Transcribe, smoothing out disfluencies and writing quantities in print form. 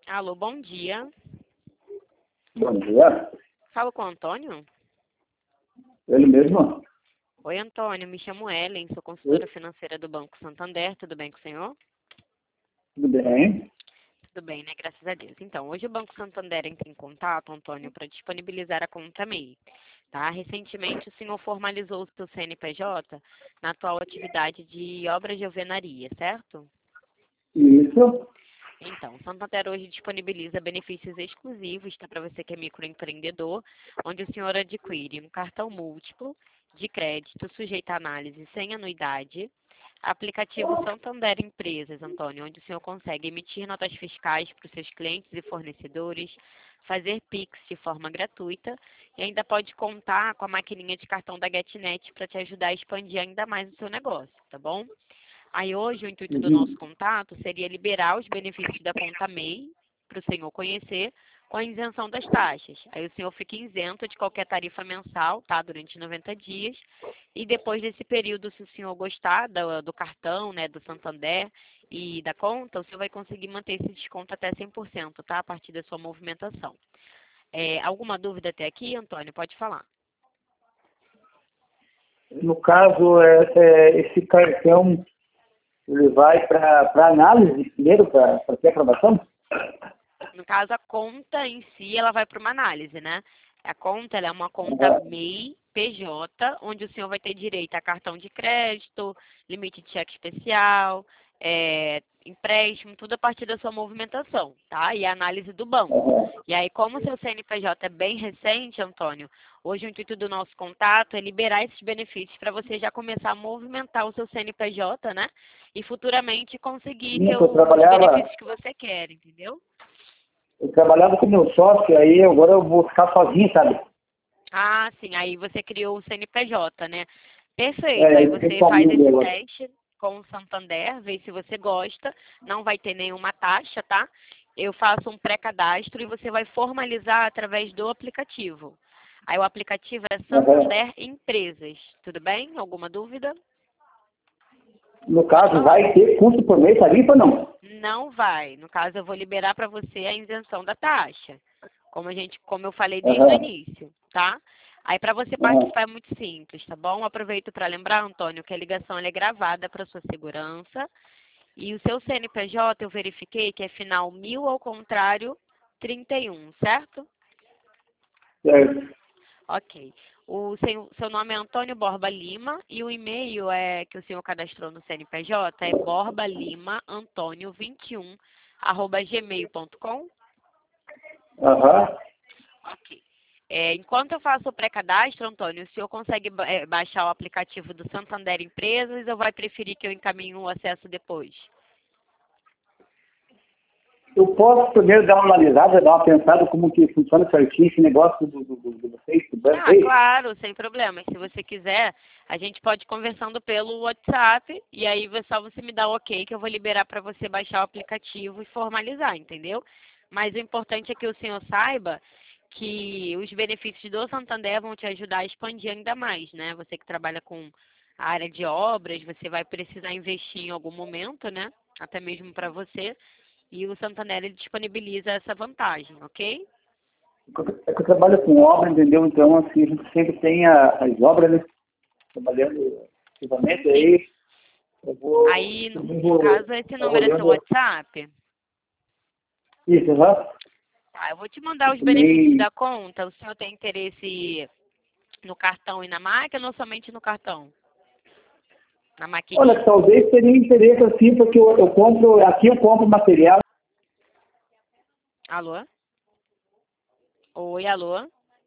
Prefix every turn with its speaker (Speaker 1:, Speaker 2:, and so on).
Speaker 1: Alô, bom dia.
Speaker 2: Bom dia.
Speaker 1: Falo com o Antônio?
Speaker 2: Ele mesmo?
Speaker 1: Oi, Antônio. Me chamo Ellen, sou consultora financeira do Banco Santander. Tudo bem com o senhor?
Speaker 2: Tudo bem?
Speaker 1: Tudo bem, né? Graças a Deus. Então, hoje o Banco Santander entra em contato, Antônio, para disponibilizar a conta MEI. Tá? Recentemente, o senhor formalizou o seu CNPJ na atual atividade de obras de alvenaria, certo?
Speaker 2: Isso.
Speaker 1: Então, o Santander hoje disponibiliza benefícios exclusivos, tá, para você que é microempreendedor, onde o senhor adquire um cartão múltiplo de crédito sujeito à análise sem anuidade, aplicativo Santander Empresas, Antônio, onde o senhor consegue emitir notas fiscais para os seus clientes e fornecedores, fazer Pix de forma gratuita e ainda pode contar com a maquininha de cartão da GetNet para te ajudar a expandir ainda mais o seu negócio, tá bom? Aí hoje o intuito do nosso contato seria liberar os benefícios da conta MEI para o senhor conhecer com a isenção das taxas. Aí o senhor fica isento de qualquer tarifa mensal, tá? Durante 90 dias. E depois desse período, se o senhor gostar do cartão, né, do Santander e da conta, o senhor vai conseguir manter esse desconto até 100%, tá? A partir da sua movimentação. Alguma dúvida até aqui, Antônio? Pode falar.
Speaker 2: No caso, esse cartão, ele vai para análise primeiro, para ter aprovação?
Speaker 1: No caso, a conta em si, ela vai para uma análise, né? A conta, ela é uma conta MEI, PJ, onde o senhor vai ter direito a cartão de crédito, limite de cheque especial, empréstimo, tudo a partir da sua movimentação, tá? E a análise do banco. E aí, como o seu CNPJ é bem recente, Antônio, hoje o intuito do nosso contato é liberar esses benefícios para você já começar a movimentar o seu CNPJ, né? E futuramente conseguir ter os benefícios que você quer, entendeu?
Speaker 2: Eu trabalhava com meu sócio, aí agora eu vou ficar sozinho, sabe?
Speaker 1: Ah, sim. Aí você criou o CNPJ, né? Perfeito. Aí você faz esse teste com o Santander, vê se você gosta. Não vai ter nenhuma taxa, tá? Eu faço um pré-cadastro e você vai formalizar através do aplicativo. Aí o aplicativo é Santander Empresas. Tudo bem? Alguma dúvida?
Speaker 2: No caso, vai ter custo por mês, tarifa ou não?
Speaker 1: Não vai. No caso, eu vou liberar para você a isenção da taxa. Como eu falei desde o início, tá? Aí para você participar é muito simples, tá bom? Aproveito para lembrar, Antônio, que a ligação ela é gravada para sua segurança. E o seu CNPJ eu verifiquei que é final 1000 ao contrário 31, certo?
Speaker 2: Certo.
Speaker 1: Ok. O seu nome é Antônio Borba Lima e o e-mail que o senhor cadastrou no CNPJ é borbalimaantonio21@gmail.com. Ok. Enquanto eu faço o pré-cadastro, Antônio, o senhor consegue baixar o aplicativo do Santander Empresas ou vai preferir que eu encaminhe o acesso depois?
Speaker 2: Eu posso primeiro dar uma analisada, dar uma pensada como que funciona certinho esse negócio do vocês, do banco aí?
Speaker 1: Claro, sem problema. Se você quiser, a gente pode ir conversando pelo WhatsApp e aí só você me dá o ok que eu vou liberar para você baixar o aplicativo e formalizar, entendeu? Mas o importante é que o senhor saiba que os benefícios do Santander vão te ajudar a expandir ainda mais, né? Você que trabalha com a área de obras, você vai precisar investir em algum momento, né? Até mesmo para você. E o Santander ele disponibiliza essa vantagem, ok?
Speaker 2: É que eu trabalho com obra, entendeu? Então, assim, a gente sempre tem as obras, né? Trabalhando ativamente, aí eu vou...
Speaker 1: Aí, no caso, esse número é seu WhatsApp?
Speaker 2: Isso,
Speaker 1: Tá, eu vou te mandar os benefícios da conta. O senhor tem interesse no cartão e na máquina ou somente no cartão? Na maquininha?
Speaker 2: Olha, talvez teria interesse assim, porque eu compro, aqui eu compro material.
Speaker 1: Alô? Oi, alô?